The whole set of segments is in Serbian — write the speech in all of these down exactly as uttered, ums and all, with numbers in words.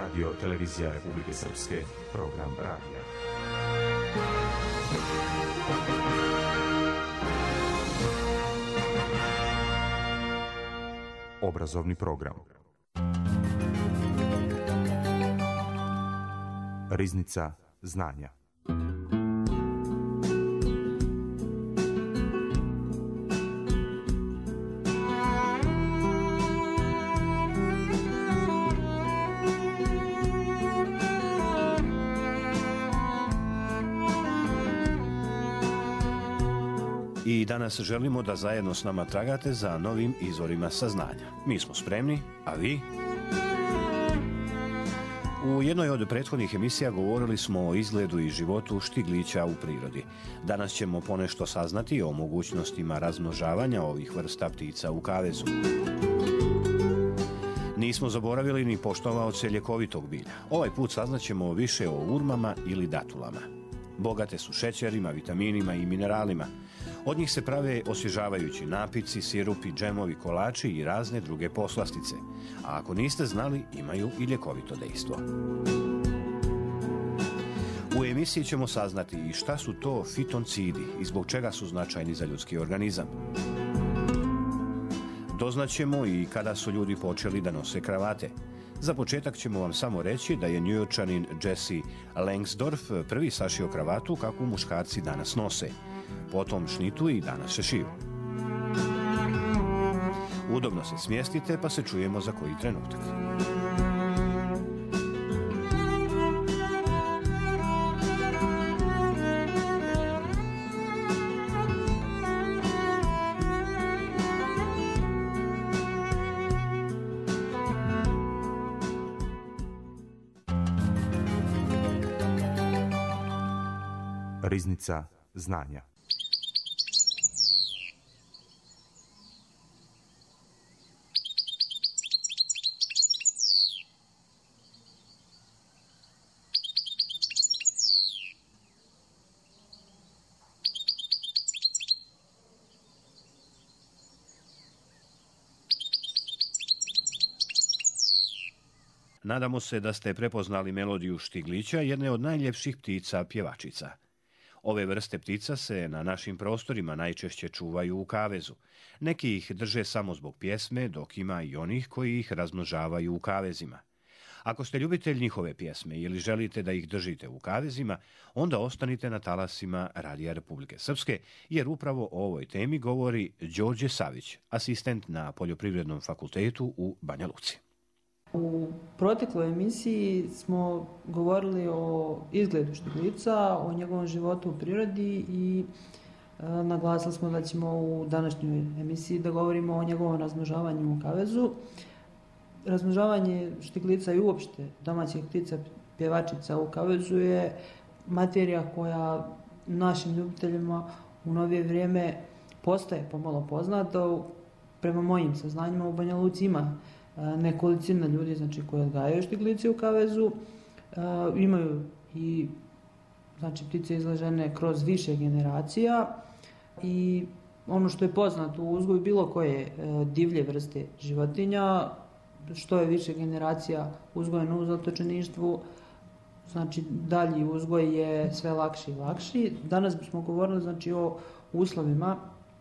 Radio Televizija Republike Srpske, program radija. Obrazovni program. Riznica znanja. I danas želimo da zajedno s nama tragate za novim izvorima saznanja. Mi smo spremni, a vi? U jednoj od prethodnih emisija govorili smo o izgledu i životu štiglića u prirodi. Danas ćemo ponešto saznati o mogućnostima razmnožavanja ovih vrsta ptica u kavezu. Nismo zaboravili ni poštovaoce ljekovitog bilja. Ovaj put saznaćemo više o urmama ili datulama. Bogate su šećerima, vitaminima i mineralima. Od njih se prave osvježavajući napici, sirupi, džemovi, kolači i razne druge poslastice. A ako niste znali, imaju i ljekovito dejstvo. U emisiji ćemo saznati i šta su to fitoncidi i zbog čega su značajni za ljudski organizam. Doznaćemo i kada su ljudi počeli da nose kravate. Za početak ćemo vam samo reći da je Njujorčanin Jesse Langsdorff prvi sašio kravatu kakvu muškarci danas nose. Potom šnitu i danas se šiju. Udobno se smjestite pa se čujemo za koji trenutak. Riznica znanja. Nadamo se da ste prepoznali melodiju štiglića, jedne od najljepših ptica pjevačica. Ove vrste ptica se na našim prostorima najčešće čuvaju u kavezu. Neki ih drže samo zbog pjesme, dok ima i onih koji ih razmnožavaju u kavezima. Ako ste ljubitelj njihove pjesme ili želite da ih držite u kavezima, onda ostanite na talasima Radija Republike Srpske, jer upravo o ovoj temi govori Đorđe Savić, asistent na Poljoprivrednom fakultetu u Banja Luci. U protekloj emisiji smo govorili o izgledu štiglica, o njegovom životu u prirodi i e, naglasili smo da ćemo u današnjoj emisiji da govorimo o njegovom razmnožavanju u kavezu. Razmnožavanje štiglica i uopšte domaćih ptica pjevačica u kavezu je materija koja našim ljubiteljima u novije vrijeme postaje pomalo poznata. Prema mojim saznanjima u Banja Luci ima nekolicina ljudi, znači, koji odgajaju štiglice u kavezu. E, imaju i, znači, ptice izložene kroz više generacija i ono što je poznato u uzgoju bilo koje e, divlje vrste životinja, što je više generacija uzgojeno u zatočeništvu, znači dalji uzgoj je sve lakši i lakši. Danas bismo govorili, znači, o uslovima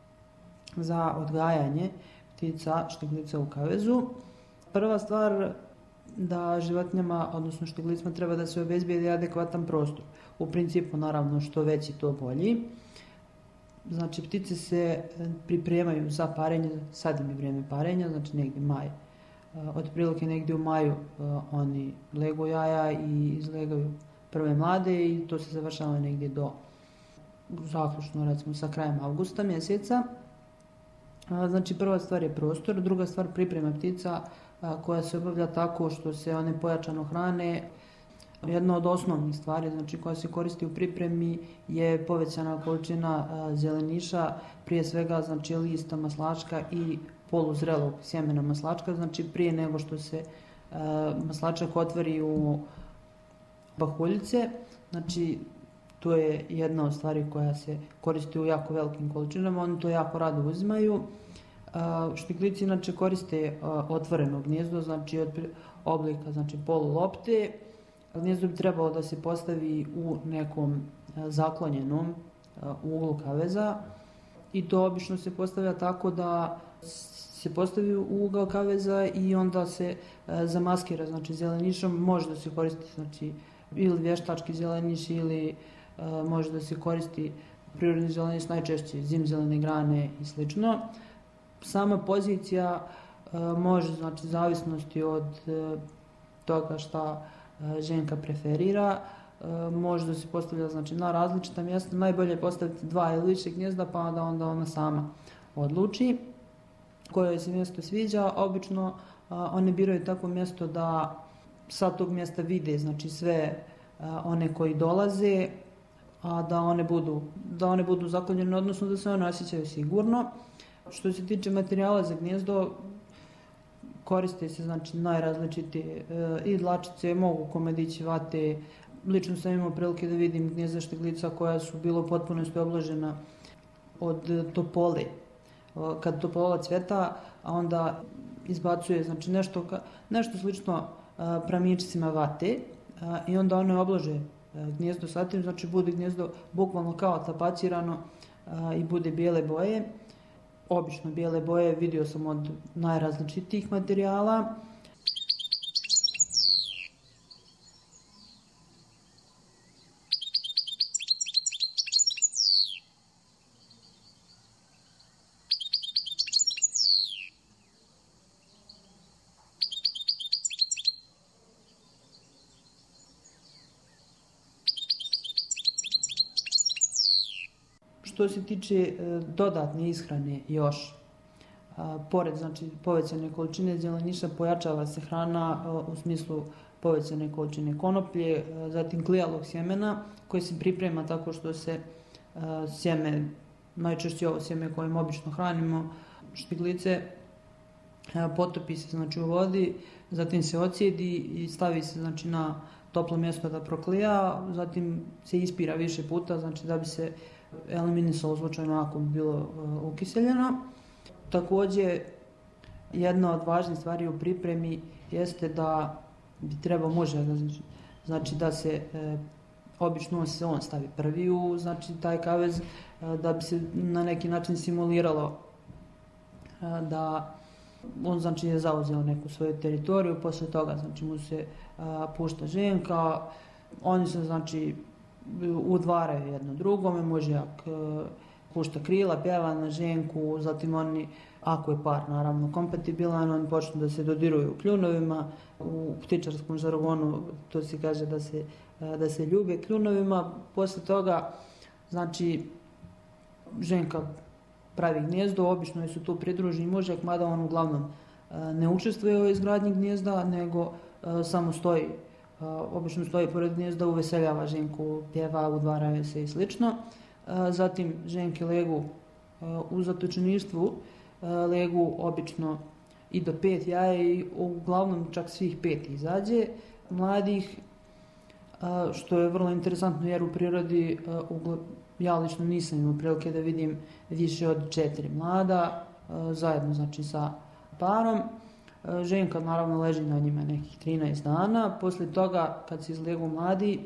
za odgajanje ptica štiglica u kavezu. Prva stvar, da životinjama, odnosno štiglicima, treba da se obezbijedi adekvatan prostor. U principu, naravno, što veći, to bolji. Znači, ptice se pripremaju za parenje, sad im je vrijeme parenja, znači negdje maj. Otprilike negdje u maju oni legu jaja i izlegaju prve mlade i to se završava negdje do, zaključno recimo sa krajem avgusta mjeseca. Znači, prva stvar je prostor, druga stvar priprema ptica koja se obavlja tako što se one pojačano hrane. Jedna od osnovnih stvari, znači, koja se koristi u pripremi je povećana količina zeleniša, prije svega, znači, lista maslačka i poluzrelog sjemena maslačka, znači prije nego što se maslačak otvori u pahuljice. Znači, to je jedna od stvari koja se koristi u jako velikim količinama, oni to jako rado uzimaju. Štiglice inače koriste otvoreno gnjezdo, znači od oblika, znači polulopte. Gnjezdo bi trebalo da se postavi u nekom zaklonjenom uglu kaveza i to obično se postavlja tako da se postavi u ugao kaveza i onda se zamaskira, znači zelenišom. Može da se koristi, znači, ili vještački zeleniš ili može da se koristi prirodni zeleniš, najčešće zimzelene grane i slično. Sama pozicija može, znači, zavisnosti od toga šta ženka preferira, može da se postavlja, znači, na različita mjesta. Najbolje je postaviti dva ili više gnjezda, pa da onda ona sama odluči koje se mjesto sviđa. Obično one biraju takvo mjesto da sa tog mjesta vide, znači, sve one koji dolaze, a da one budu, da one budu zaklonjene, odnosno da se one osjećaju sigurno. Što se tiče materijala za gnjezdo, koriste se, znači, najrazličitije i dlačice, mogu komadići, vate. Lično sam imao prilike da vidim gnjezda štiglica koja su bilo potpunosti obložena od topole. Kad topola cveta, a onda izbacuje, znači, nešto, nešto slično pramičcima vate i onda one oblože gnjezdo sa tim, znači bude gnjezdo bukvalno kao tapacirano i bude bijele boje. Obično bijele boje vidio sam od najrazličitijih materijala. Što se tiče dodatne ishrane još, pored, znači, povećane količine zeleniša, pojačava se hrana u smislu povećane količine konoplje, zatim klijalog sjemena koje se priprema tako što se sjeme, najčešće ovo sjeme kojim obično hranimo štiglice, potopi se, znači, u vodi, zatim se ocijedi i stavi se, znači, na toplo mjesto da proklija, zatim se ispira više puta, znači, da bi se eliminisalo slučajno ako bi bilo uh, ukiseljeno. Također, jedna od važnih stvari u pripremi jeste da bi trebao može, znači da se e, obično se on stavi prvi u, znači, taj kavez, e, da bi se na neki način simuliralo e, da on, znači, je zauzeo neku svoju teritoriju, posle toga, znači, mu se a, pušta ženka, oni se, znači, udvaraju jedno drugome, mužjak pušta krila, pjeva na ženku, zatim oni, ako je par naravno kompatibilan, oni počnu da se dodiruju kljunovima, u ptičarskom žargonu to se kaže da se, da se ljube kljunovima. Posle toga, znači, ženka pravi gnjezdo, obično su tu pridruženi mužjak, mada on uglavnom ne učestvuje u izgradnji gnjezda, nego samo stoji. Uh, obično stoji pored gnjezda, uveseljava ženku, pjeva, udvaraju se i slično. Uh, zatim ženke legu uh, u zatočeništvu, uh, legu obično i do pet jaja i uglavnom čak svih pet izađe mladih, uh, što je vrlo interesantno jer u prirodi uh, ugla, ja lično nisam imao prilike da vidim više od četiri mlada, uh, zajedno, znači, sa parom. Ženka naravno leži na njima nekih trinaest dana, posle toga kad se izlegu mladi,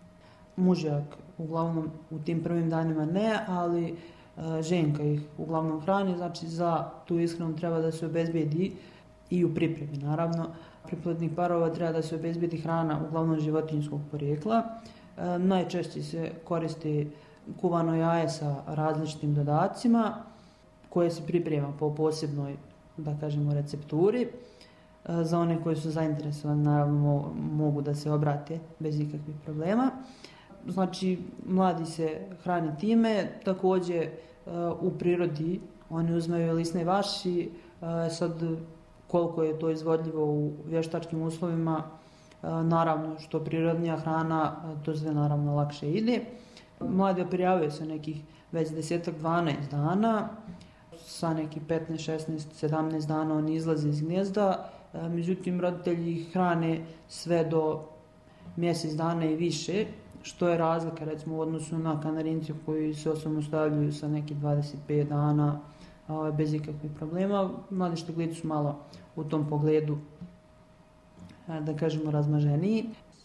mužjak uglavnom u tim prvim danima ne, ali ženka ih uglavnom hrani, znači za tu ishranu treba da se obezbedi i u pripremi naravno. Priplodnih parova treba da se obezbedi hrana uglavnom životinjskog porijekla. Najčešće se koristi kuvano jaje sa različitim dodacima koje se priprema po posebnoj, da kažemo, recepturi. Za one koji su zainteresovani, naravno, mogu da se obrate bez ikakvih problema. Znači, mladi se hrani time, također u prirodi oni uzmaju lisne vaši, sad koliko je to izvodljivo u vještačkim uslovima, naravno, što prirodnija hrana, to sve naravno lakše ide. Mladi oprijavaju se nekih već desetak dvanaest dana, sa nekih petnaest, šesnaest, sedamnaest dana oni izlaze iz gnjezda, međutim roditelji ih hrane sve do mjesec dana i više, što je razlika, recimo, u odnosu na kanarince koji se osamostavljaju sa nekih dvadeset pet dana, ovaj, bez ikakvih problema. Mladi štiglici su malo u tom pogledu, da kažemo, razmaženiji.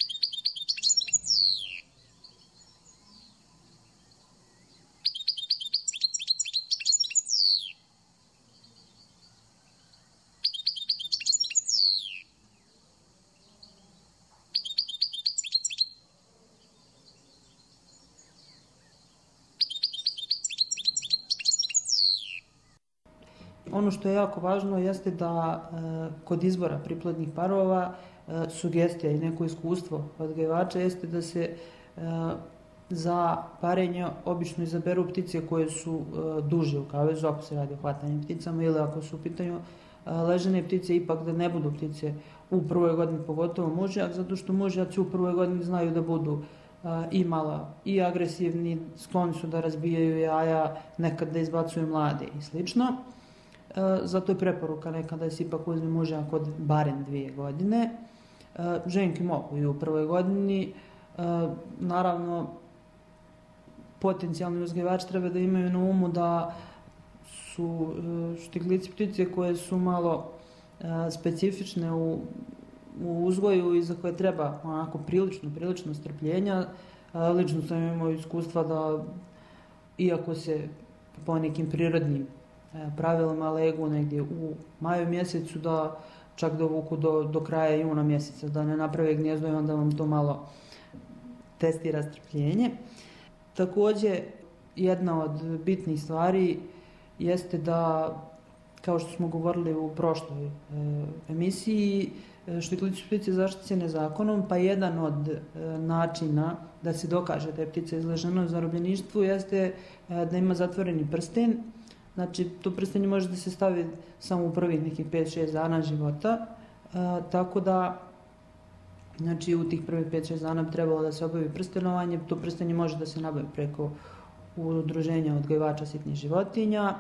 Ono što je jako važno jeste da e, kod izbora priplodnih parova e, sugestija i neko iskustvo odgajivača jeste da se e, za parenje obično izaberu ptice koje su e, duže u kavezu, ako se radi o hvatanjem pticama, ili ako su u pitanju e, ležene ptice, ipak da ne budu ptice u prvoj godini, pogotovo mužjak, zato što mužjaci u prvoj godini znaju da budu e, i mala i agresivni, skloni su da razbijaju jaja, nekad da izbacuju mlade i slično. Zato je preporuka nekada da se ipak uzme mužjak od barem dvije godine. Ženke mogu i u prvoj godini. Naravno, potencijalni uzgajivači treba da imaju na umu da su štiglici ptice koje su malo specifične u, u uzgoju i za koje treba onako prilično, prilično strpljenja. Lično sam imao iskustva da, iako se po nekim prirodnim pravilima legu negdje u maju mjesecu, da čak dovuku do, do kraja juna mjeseca, da ne naprave gnjezdo i onda vam to malo testira strpljenje. Također, jedna od bitnih stvari jeste da, kao što smo govorili u prošloj e, emisiji, štiglici su ptice zaštićene zakonom, pa jedan od e, načina da se dokaže da je ptica izložena zarobljeništvu jeste e, da ima zatvoreni prsten. Znači, to prstenje može da se stavi samo u prvih nekih pet šest dana života, e, tako da, znači, u tih prvih pet šest dana bi trebalo da se obavi prstenovanje. To prstenje može da se nabavi preko udruženja odgajivača sitnih životinja,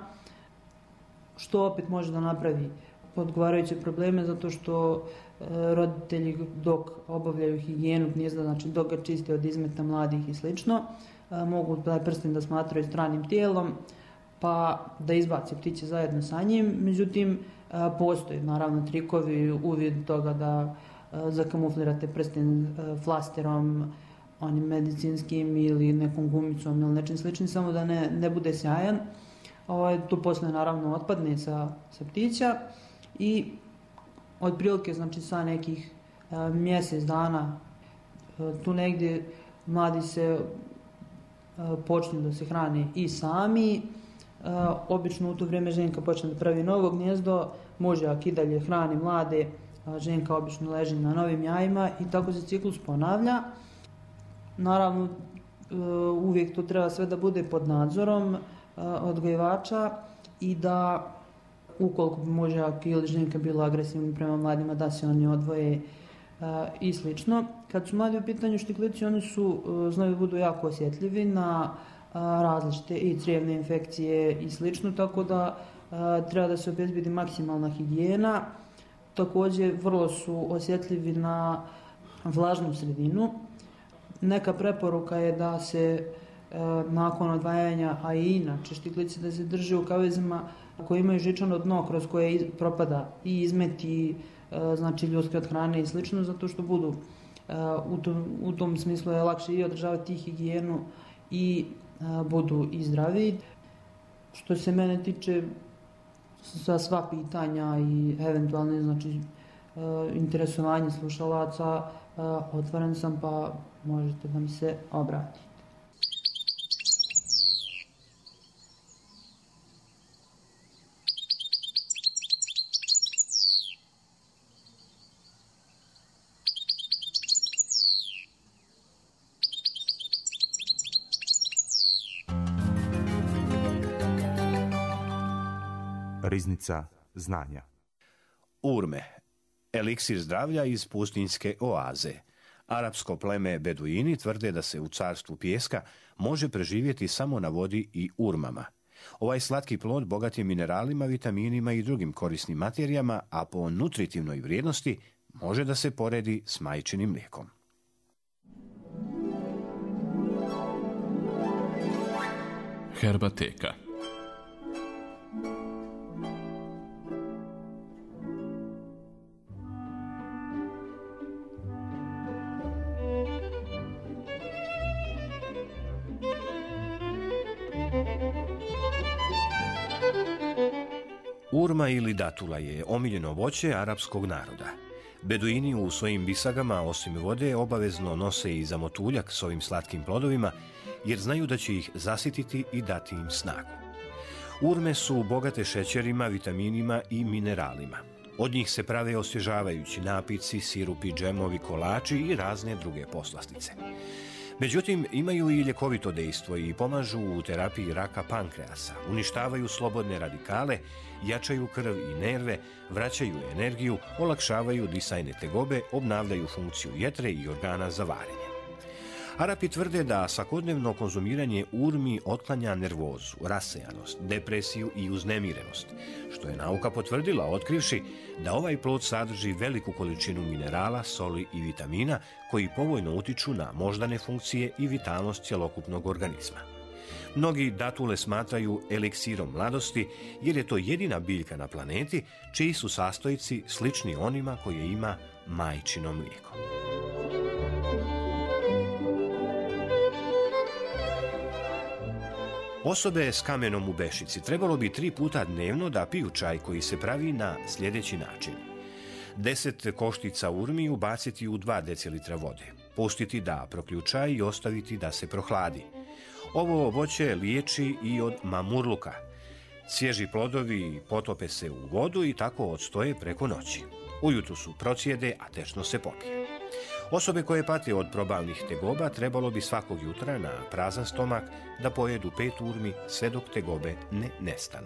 što opet može da napravi odgovarajuće probleme, zato što e, roditelji dok obavljaju higijenu gnjezda, znači dok ga čiste od izmeta mladih i slično, e, mogu taj prsten da smatraju stranim tijelom, pa da izbaci ptiće zajedno sa njim. Međutim, postoji naravno trikovi u vidu toga da zakamuflirate prsten flasterom, onim medicinskim ili nekom gumicom ili nečim sličnim, samo da ne, ne bude sjajan. Ovaj, tu posle naravno otpadne sa, sa ptića i otprilike, znači, sa nekih a, mjesec dana a, tu negdje mladi se a, počnu da se hrane i sami. Uh, obično u to vrijeme ženka počne da pravi novo gnjezdo, mužjak i dalje hrani mlade, uh, ženka obično leži na novim jajima i tako se ciklus ponavlja. Naravno, uh, uvijek to treba sve da bude pod nadzorom uh, odgajivača i da, ukoliko bi mužjak ili ženka bila agresivna prema mladima, da se oni odvoje uh, i slično. Kad su mladi u pitanju štiglici, oni su, uh, znaju, budu jako osjetljivi na različite i crijevne infekcije i slično, tako da a, treba da se obezbedi maksimalna higijena. Također, vrlo su osjetljivi na vlažnu sredinu. Neka preporuka je da se a, nakon odvajanja, a i inače štiglice da se drže u kavezima koji imaju žičano dno kroz koje iz, propada i izmeti, a, znači ljudske od hrane i slično, zato što budu a, u, tom, u tom smislu je lakše i održavati higijenu i budu i zdravi. Što se mene tiče, za sva pitanja i eventualne, znači, interesovanje slušalaca, otvoren sam, pa možete da mi se obratite. Riznica znanja. Urme, eliksir zdravlja iz pustinjske oaze. Arapsko pleme Beduini tvrde da se u carstvu pijeska može preživjeti samo na vodi i urmama. Ovaj slatki plod bogat je mineralima, vitaminima i drugim korisnim materijama, a po nutritivnoj vrijednosti može da se poredi s majčinim mlijekom. Herbateka. Urma ili datula je omiljeno voće arapskog naroda. Beduini u svojim bisagama, osim vode, obavezno nose i zamotuljak s ovim slatkim plodovima, jer znaju da će ih zasititi i dati im snagu. Urme su bogate šećerima, vitaminima i mineralima. Od njih se prave osvježavajući napici, sirupi, džemovi, kolači i razne druge poslastice. Međutim, imaju i ljekovito dejstvo i pomažu u terapiji raka pankreasa, uništavaju slobodne radikale, jačaju krv i nerve, vraćaju energiju, olakšavaju disajne tegobe, obnavljaju funkciju jetre i organa za varenje. Arapi tvrde da svakodnevno konzumiranje urmi otklanja nervozu, rasejanost, depresiju i uznemirenost, što je nauka potvrdila otkrivši da ovaj plod sadrži veliku količinu minerala, soli i vitamina koji povoljno utiču na moždane funkcije i vitalnost cjelokupnog organizma. Mnogi datule smatraju eliksirom mladosti jer je to jedina biljka na planeti čiji su sastojci slični onima koje ima majčino mlijeko. Osobe s kamenom u bešici trebalo bi tri puta dnevno da piju čaj koji se pravi na sljedeći način. deset koštica urmi ubaciti u dva decilitra vode, pustiti da proključa i ostaviti da se prohladi. Ovo voće liječi i od mamurluka. Svježi plodovi potope se u vodu i tako odstoje preko noći. Ujutro su procijede, a tečno se popije. Osobe koje pate od probavnih tegoba trebalo bi svakog jutra na prazan stomak da pojedu pet urmi sve dok tegobe ne nestanu.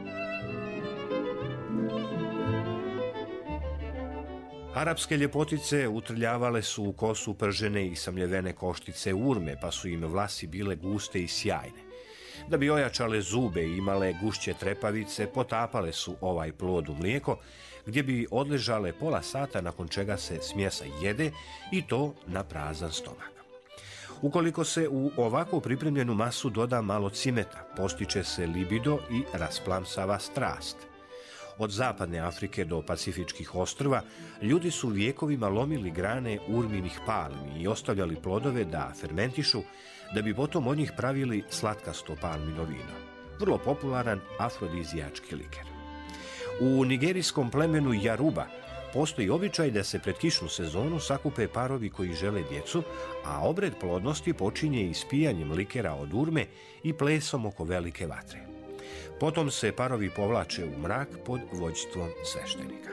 Arapske ljepotice utrljavale su u kosu pržene i samljevene koštice urme, pa su im vlasi bile guste i sjajne. Da bi ojačale zube i imale gušće trepavice, potapale su ovaj plod u mlijeko, gdje bi odležale pola sata, nakon čega se smjesa jede i to na prazan stomak. Ukoliko se u ovako pripremljenu masu doda malo cimeta, postiče se libido i rasplamsava strast. Od zapadne Afrike do Pacifičkih ostrva ljudi su vijekovima lomili grane urminih palmi i ostavljali plodove da fermentišu, da bi potom od njih pravili slatkasto palmino vino. Vrlo popularan afrodizijački liker. U nigerijskom plemenu Jaruba postoji običaj da se pred kišnu sezonu sakupe parovi koji žele djecu, a obred plodnosti počinje ispijanjem likera od urme i plesom oko velike vatre. Potom se parovi povlače u mrak pod vođstvom sveštenika.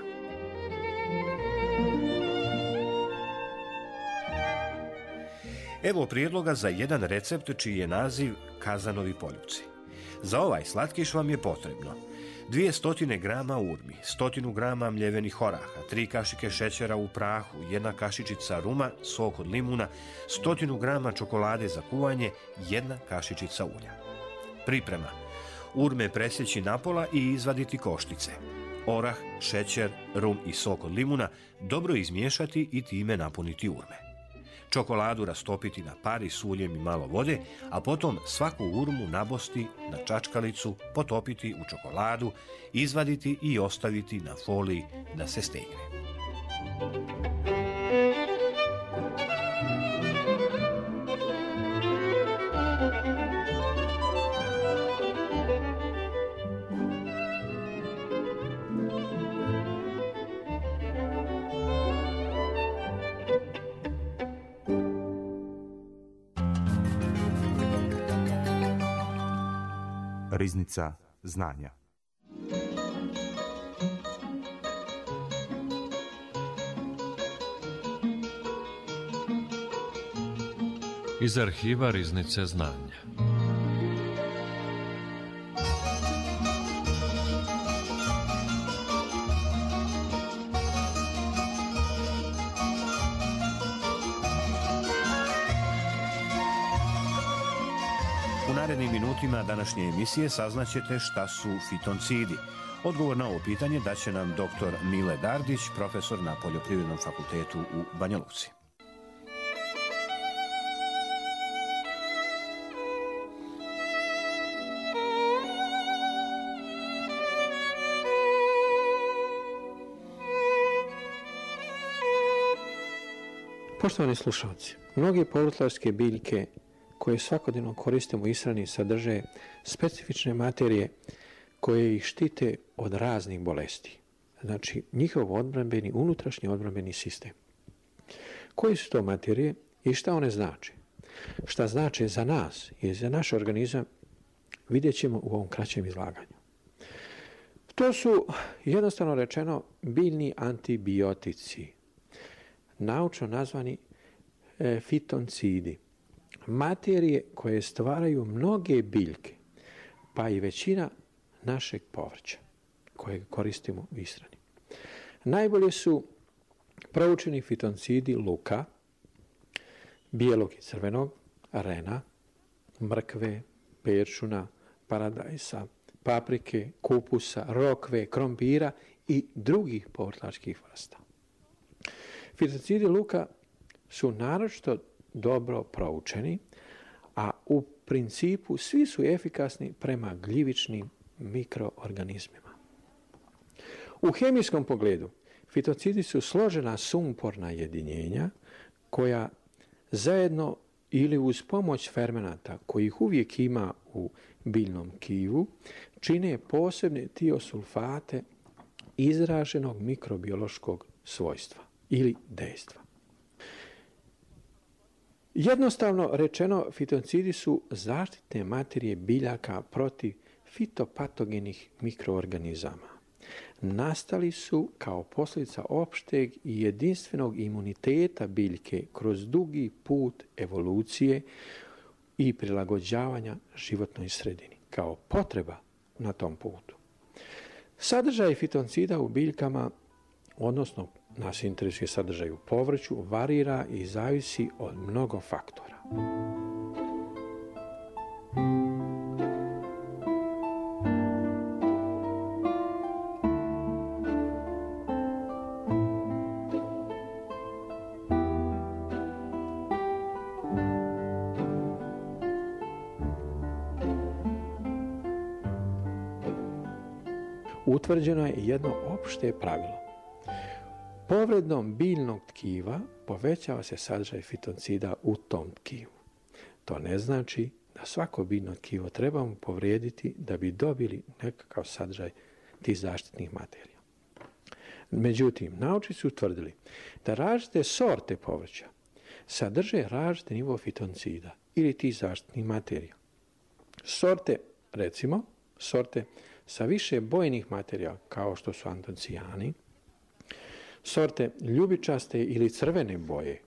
Evo prijedloga za jedan recept čiji je naziv kazanovi poljupci. Za ovaj slatkiš vam je potrebno dvjesto grama urmi, sto grama mljevenih oraha, tri kašike šećera u prahu, jedna kašičica ruma, sok od limuna, sto grama čokolade za kuvanje, jedna kašičica ulja. Priprema: urme presjeći napola i izvaditi koštice. Orah, šećer, rum i sok od limuna dobro izmiješati i time napuniti urme. Čokoladu rastopiti na pari s uljem i malo vode, a potom svaku urmu nabosti na čačkalicu, potopiti u čokoladu, izvaditi i ostaviti na foliji da se stegne. Riznica znanja. Iz arhiva Riznice znanja. U narednim minutima današnje emisije saznaćete šta su fitoncidi. Odgovor na ovo pitanje daće nam doktor Mile Dardić, profesor na Poljoprivrednom fakultetu u Banja Luci. Poštovani slušalci, mnoge povrtlarske biljke koje svakodnevno koristimo u ishrani sadrže specifične materije koje ih štite od raznih bolesti. Znači, njihov odbrambeni, unutrašnji odbrambeni sistem. Koje su to materije i šta one znače? Šta znače za nas i za naš organizam, vidjet ćemo u ovom kraćem izlaganju. To su, jednostavno rečeno, biljni antibiotici, naučno nazvani e, fitoncidi, materije koje stvaraju mnoge biljke, pa i većina našeg povrća koje koristimo u ishrani. Najbolje su proučeni fitoncidi luka, bijelog i crvenog, rena, mrkve, peršuna, paradajsa, paprike, kupusa, rokve, krompira i drugih povrtlačkih vrsta. Fitoncidi luka su naročito dobro proučeni, a u principu svi su efikasni prema gljivičnim mikroorganizmima. U hemijskom pogledu fitocidi su složena sumporna jedinjenja koja zajedno ili uz pomoć fermenata kojih uvijek ima u biljnom tkivu čine posebne tiosulfate izraženog mikrobiološkog svojstva ili dejstva. Jednostavno rečeno, fitocidi su zaštitne materije biljaka protiv fitopatogenih mikroorganizama. Nastali su kao posljedica opšteg i jedinstvenog imuniteta biljke kroz dugi put evolucije i prilagođavanja životnoj sredini, kao potreba na tom putu. Sadržaj fitoncida u biljkama, odnosno nas interesuje sadržaj u povrću, varira i zavisi od mnogo faktora. Utvrđeno je jedno opšte pravilo. Povredom biljnog tkiva povećava se sadržaj fitoncida u tom tkivu. To ne znači da svako biljno tkivo trebamo povrijediti da bi dobili nekakav sadržaj tih zaštitnih materija. Međutim, naučnici su utvrdili da različite sorte povrća sadrže različite nivo fitoncida ili tih zaštitnih materija. Sorte, recimo, sorte sa više bojnih materija, kao što su antocijani, sorte ljubičaste ili crvene boje,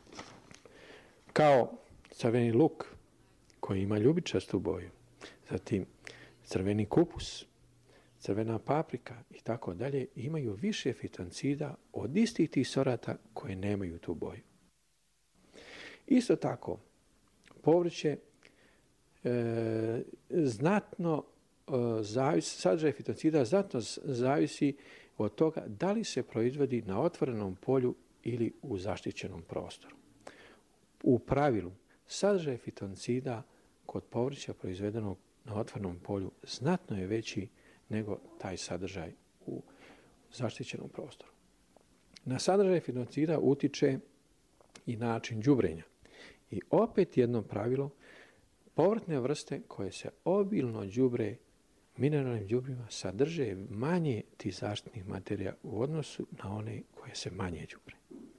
kao crveni luk koji ima ljubičastu boju, zatim crveni kupus, crvena paprika i tako dalje, imaju više fitoncida od istih tih sorata koje nemaju tu boju. Isto tako, povrće e, znatno Zavisi, sadržaj fitoncida znatno zavisi od toga da li se proizvodi na otvorenom polju ili u zaštićenom prostoru. U pravilu, sadržaj fitoncida kod povrća proizvedenog na otvorenom polju znatno je veći nego taj sadržaj u zaštićenom prostoru. Na sadržaj fitoncida utiče i način đubrenja. I opet jedno pravilo, povrtne vrste koje se obilno đubre mineralnim đubrima sadrže manje tih zaštitnih materija u odnosu na one koje se manje đubre.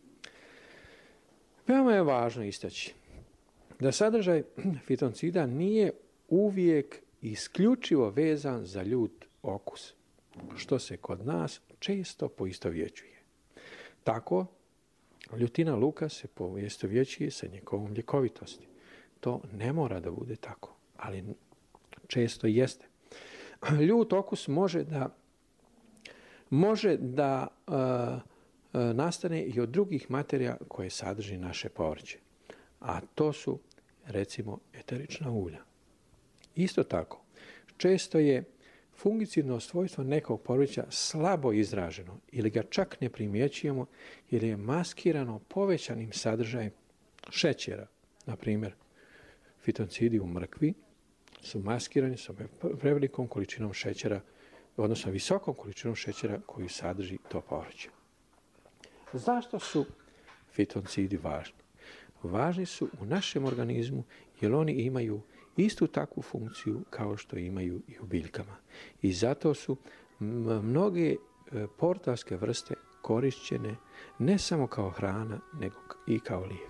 Veoma je važno istaći da sadržaj fitoncida nije uvijek isključivo vezan za ljut okus, što se kod nas često poistovjećuje. Tako, ljutina luka se poistovjećuje sa njegovom ljekovitosti. To ne mora da bude tako, ali često jeste. Ljut okus može da, može da uh, uh, nastane i od drugih materija koje sadrži naše povrće, a to su, recimo, eterična ulja. Isto tako, često je fungicidno svojstvo nekog povrća slabo izraženo ili ga čak ne primjećujemo jer je maskirano povećanim sadržajem šećera. Na primjer, fitoncidi u mrkvi su maskirani sa prevelikom količinom šećera, odnosno visokom količinom šećera koju sadrži to povrće. Zašto su fitoncidi važni? Važni su u našem organizmu jer oni imaju istu takvu funkciju kao što imaju i u biljkama. I zato su mnoge portalske vrste korišćene ne samo kao hrana, nego i kao lijek.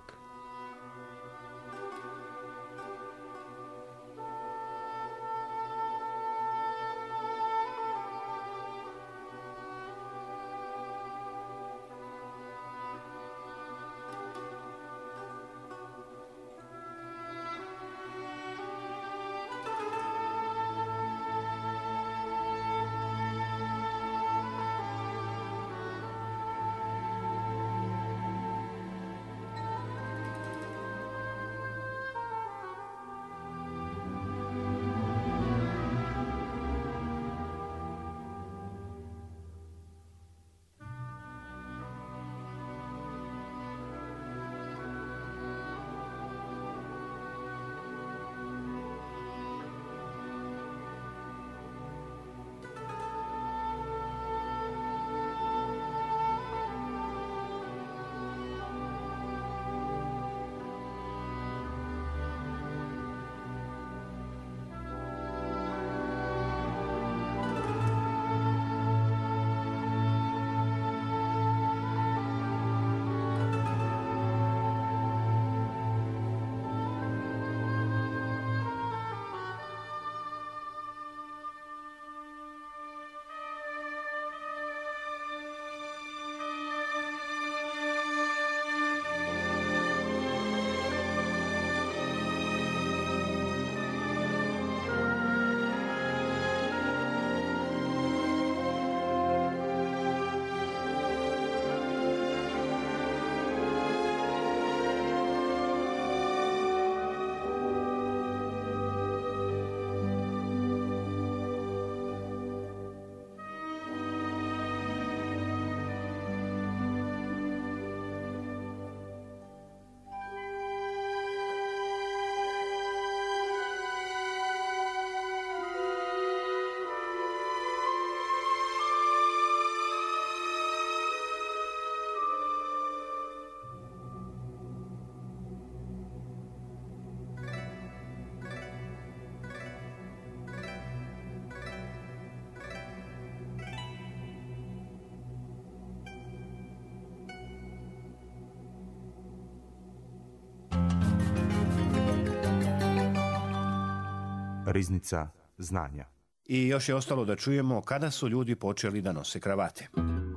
Riznica znanja. I još je ostalo da čujemo kada su ljudi počeli da nose kravate.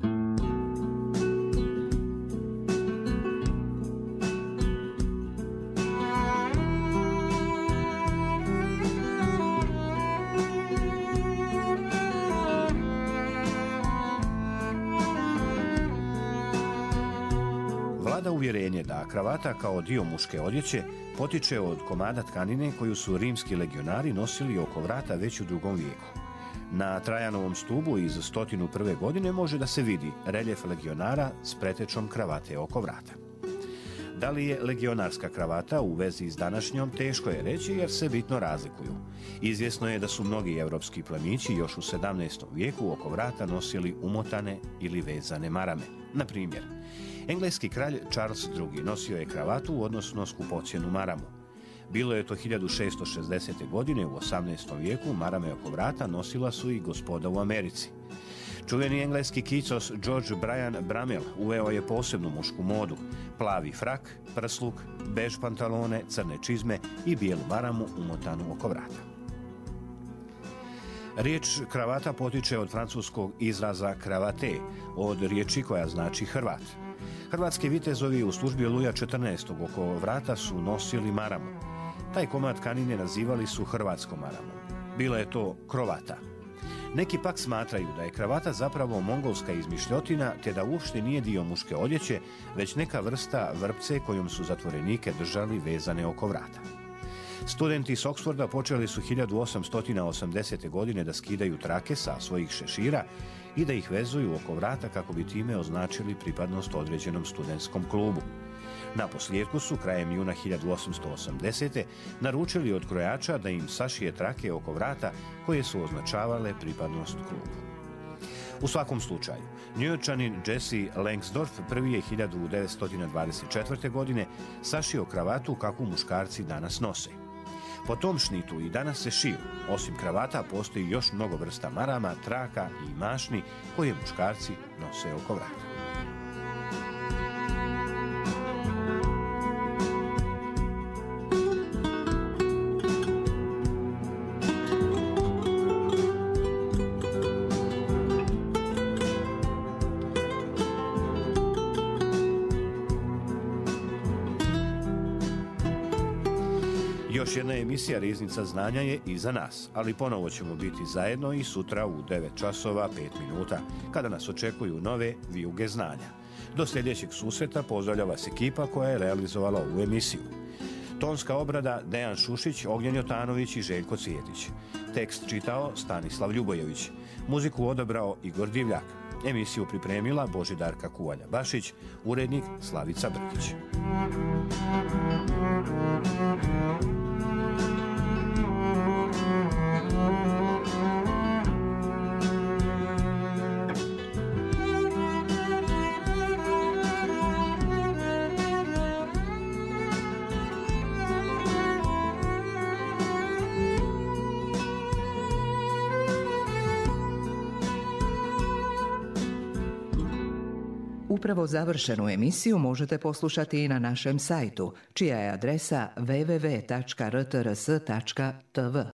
Vlada uvjerenje da kravata kao dio muške odjeće potiče od komada tkanine koju su rimski legionari nosili oko vrata već u drugom vijeku. Na Trajanovom stubu iz sto prve godine može da se vidi reljef legionara s pretečom kravate oko vrata. Da li je legionarska kravata u vezi s današnjom, teško je reći jer se bitno razlikuju. Izvjesno je da su mnogi evropski plemići još u sedamnaestom vijeku oko vrata nosili umotane ili vezane marame. Na primjer, engleski kralj Charles drugi nosio je kravatu, odnosno skupocjenu maramu. Bilo je to hiljadu šessto šezdesete. godine, u osamnaestom vijeku marame oko vrata nosila su i gospoda u Americi. Čuveni engleski kicos George Brian Bramell uveo je posebnu mušku modu, plavi frak, prsluk, bež pantalone, crne čizme i bijelu maramu umotanu oko vrata. Riječ kravata potiče od francuskog izraza cravate, od riječi koja znači Hrvat. Hrvatski vitezovi u službi Luja četrnaestog. oko vrata su nosili maramu. Taj komad tkanine nazivali su hrvatskom maramom. Bila je to krovata. Neki pak smatraju da je kravata zapravo mongolska izmišljotina, te da uopšte nije dio muške odjeće, već neka vrsta vrpce kojom su zatvorenike držali vezane oko vrata. Studenti s Oxforda počeli su hiljadu osamsto osamdesete. godine da skidaju trake sa svojih šešira i da ih vezuju oko vrata kako bi time označili pripadnost određenom studentskom klubu. Naposljetku su krajem juna hiljadu osamsto osamdesete. naručili od krojača da im sašije trake oko vrata koje su označavale pripadnost klubu. U svakom slučaju, Njujorčanin Jesse Langsdorff prvi je hiljadu devetsto dvadeset četvrte. godine sašio kravatu kakvu muškarci danas nose. Po tom šnitu i danas se šiju. Osim kravata postoji još mnogo vrsta marama, traka i mašni koje muškarci nose oko vrata. Još jedna emisija Riznica znanja je iza nas, ali ponovo ćemo biti zajedno i sutra u devet časova pet minuta, kada nas očekuju nove vijuge znanja. Do sljedećeg susreta pozdravlja vas ekipa koja je realizovala ovu emisiju. Tonska obrada Dejan Šušić, Ognjen Jotanović i Željko Cvijetić. Tekst čitao Stanislav Ljubojević. Muziku odabrao Igor Divljak. Emisiju pripremila Božidarka Kuvalja-Bašić, urednik Slavica Brkić. Upravo završenu emisiju možete poslušati i na našem sajtu, čija je adresa w w w tačka r t r s tačka t v.